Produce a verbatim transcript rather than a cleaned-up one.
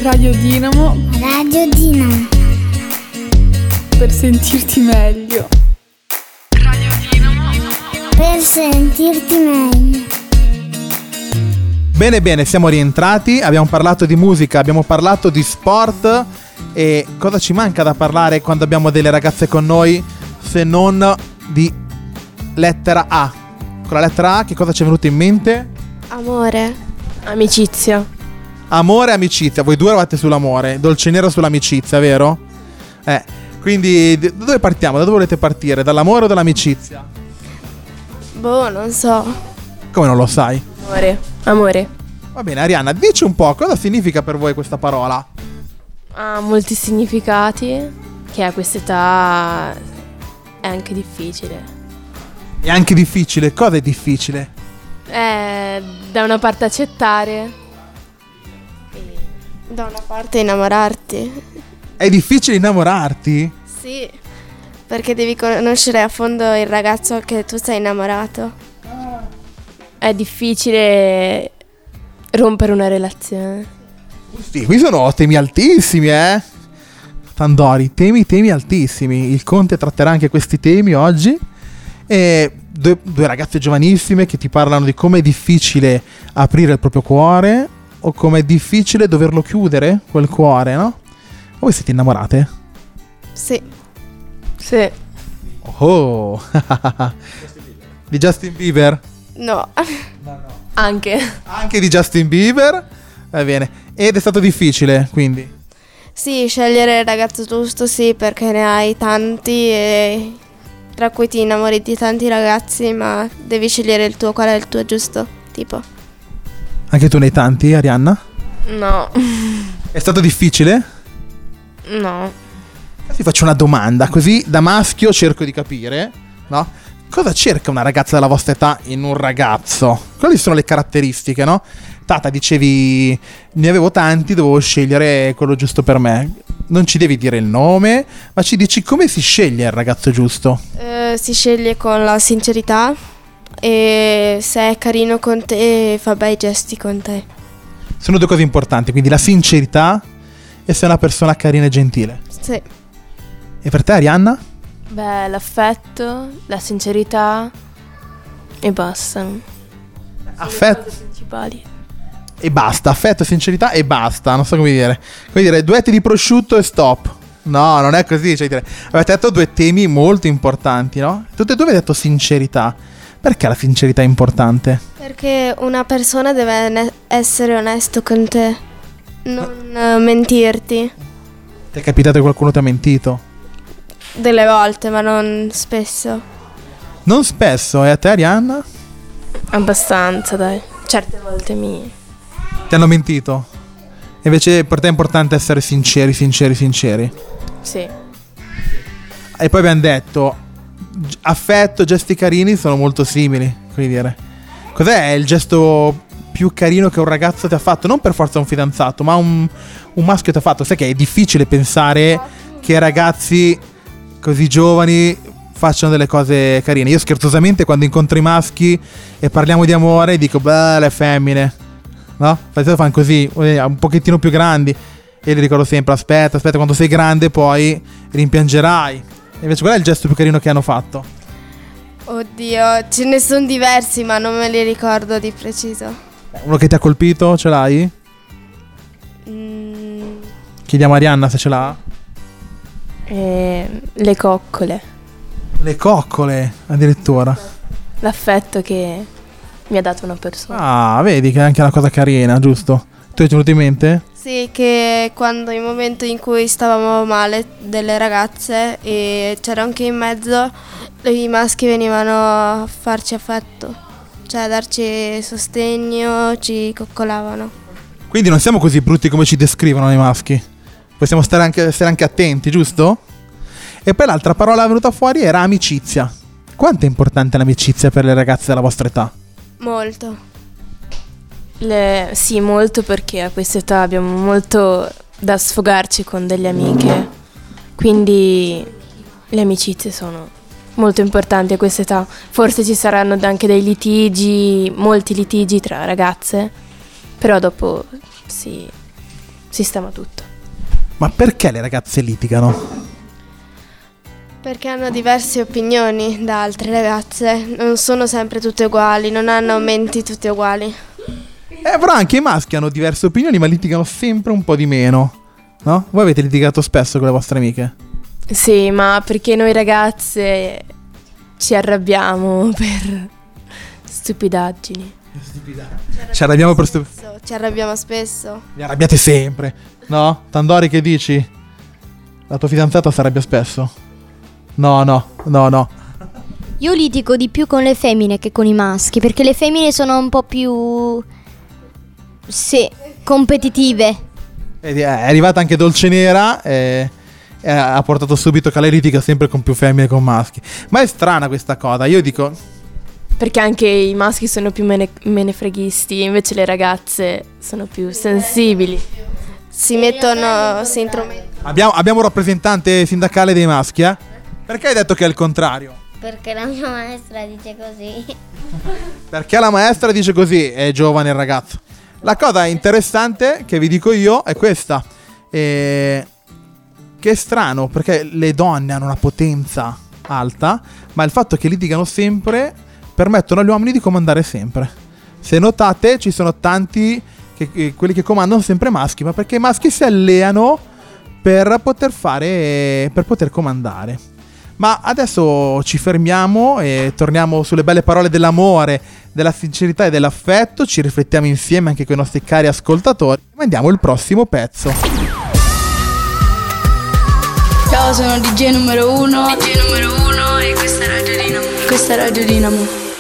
Radio Dinamo. Radio Dinamo. Per sentirti meglio. Radio Dinamo. Per sentirti meglio. Bene bene, siamo rientrati, abbiamo parlato di musica, abbiamo parlato di sport. E cosa ci manca da parlare quando abbiamo delle ragazze con noi se non di lettera A? Con la lettera A che cosa ci è venuto in mente? Amore, amicizia. Amore e amicizia, voi due eravate sull'amore, dolce nero sull'amicizia, vero? Eh, quindi da dove partiamo? Da dove volete partire? Dall'amore o dall'amicizia? Boh, non so. Come non lo sai? Amore, amore. Va bene, Arianna, dici un po' cosa significa per voi questa parola? Ha molti significati, che a quest'età è anche difficile. È anche difficile, cosa è difficile? È da una parte accettare e da una parte innamorarti. È difficile innamorarti? Sì, perché devi conoscere a fondo il ragazzo che tu sei innamorato. È difficile rompere una relazione. Sì, qui sono temi altissimi, eh? Tandori, temi, temi altissimi. Il Conte tratterà anche questi temi oggi. E due, due ragazze giovanissime che ti parlano di come è difficile aprire il proprio cuore o come è difficile doverlo chiudere, quel cuore, no? Voi siete innamorate? Sì. Sì. Oh! Di Justin Bieber? No. Anche. Anche di Justin Bieber? Va bene. Ed è stato difficile, quindi? Sì, scegliere il ragazzo giusto, sì, perché ne hai tanti e tra cui ti innamori di tanti ragazzi, ma devi scegliere il tuo, qual è il tuo giusto tipo. Anche tu ne hai tanti, Arianna? No. È stato difficile? No. Ti faccio una domanda, così da maschio cerco di capire, no? Cosa cerca una ragazza della vostra età in un ragazzo? Quali sono le caratteristiche, no? Tata, dicevi, ne avevo tanti, dovevo scegliere quello giusto per me. Non ci devi dire il nome, ma ci dici come si sceglie il ragazzo giusto? Eh, si sceglie con la sincerità e se è carino con te fa bei gesti con te. Sono due cose importanti, quindi la sincerità e se è una persona carina e gentile. Sì. E per te, Arianna? Beh, l'affetto, la sincerità e basta. Affetto principali. e basta, affetto, sincerità e basta, non so come dire. Come dire, duetti di prosciutto e stop. No, non è così, cioè dire. Avete detto due temi molto importanti, no? Tutte e due avete detto sincerità. Perché la sincerità è importante? Perché una persona deve ne- essere onesto con te, non eh, mentirti. Ti è capitato che qualcuno ti ha mentito? Delle volte, ma non spesso. Non spesso, e a te, Arianna? Abbastanza, dai. Certe volte mi... Ti hanno mentito? Invece per te è importante essere sinceri, sinceri, sinceri. Sì. E poi abbiamo detto, g- affetto, gesti carini sono molto simili, quindi dire. Cos'è il gesto più carino che un ragazzo ti ha fatto? Non per forza un fidanzato, ma un, un maschio ti ha fatto. Sai che è difficile pensare che ragazzi così giovani facciano delle cose carine. Io scherzosamente quando incontro i maschi e parliamo di amore dico beh, le femmine, no? Perché fanno così, un pochettino più grandi. E li ricordo sempre, aspetta, aspetta, quando sei grande poi rimpiangerai. E invece qual è il gesto più carino che hanno fatto? Oddio, ce ne sono diversi, ma non me li ricordo di preciso. Uno che ti ha colpito, ce l'hai? Mm, Chiediamo a Arianna se ce l'ha. eh, le coccole. Le coccole, addirittura. L'affetto che mi ha dato una persona. Ah, vedi che è anche una cosa carina, giusto? Tu hai tenuto in mente? Sì, che quando il momento in cui stavamo male delle ragazze e c'era anche in mezzo, i maschi venivano a farci affetto, cioè a darci sostegno, ci coccolavano. Quindi non siamo così brutti come ci descrivono i maschi. Possiamo stare anche, essere anche attenti, giusto? E poi l'altra parola venuta fuori era amicizia. Quanto è importante l'amicizia per le ragazze della vostra età? Molto. Le, sì, molto, perché a quest'età abbiamo molto da sfogarci con delle amiche, quindi le amicizie sono molto importanti a quest'età. Forse ci saranno anche dei litigi, molti litigi tra ragazze, però dopo si sistema tutto. Ma perché le ragazze litigano? Perché hanno diverse opinioni da altre ragazze, non sono sempre tutte uguali, non hanno menti tutte uguali. Eh, però anche i maschi hanno diverse opinioni, ma litigano sempre un po' di meno, no? Voi avete litigato spesso con le vostre amiche? Sì, ma perché noi ragazze ci arrabbiamo per stupidaggini. Ci arrabbiamo per stu- Ci arrabbiamo spesso. Vi arrabbiate sempre, no? Tandori, che dici? La tua fidanzata si arrabbia spesso? No, no, no, no. Io litigo di più con le femmine che con i maschi, perché le femmine sono un po' più, sì, competitive. Ed È arrivata anche Dolcenera e, e ha portato subito che lei litiga sempre con più femmine che con maschi. Ma è strana questa cosa, io dico... Perché anche i maschi sono più mene- menefreghisti, invece le ragazze sono più sensibili. Si mettono, si intromettono. Abbiamo, abbiamo un rappresentante sindacale dei maschi, eh? Perché hai detto che è il contrario? Perché la mia maestra dice così. Perché la maestra dice così, è giovane il ragazzo. La cosa interessante che vi dico io è questa. Eh, che è strano, perché le donne hanno una potenza alta, ma il fatto che litigano sempre permettono agli uomini di comandare sempre. Se notate, ci sono tanti, che, che, quelli che comandano sempre maschi, ma perché i maschi si alleano per poter fare, per poter comandare. Ma adesso ci fermiamo e torniamo sulle belle parole dell'amore, della sincerità e dell'affetto. Ci riflettiamo insieme anche con i nostri cari ascoltatori. Mandiamo il prossimo pezzo. Ciao, sono D J numero uno. D J numero uno e questa è Radio Dinamo. Questa è Radio Dinamo.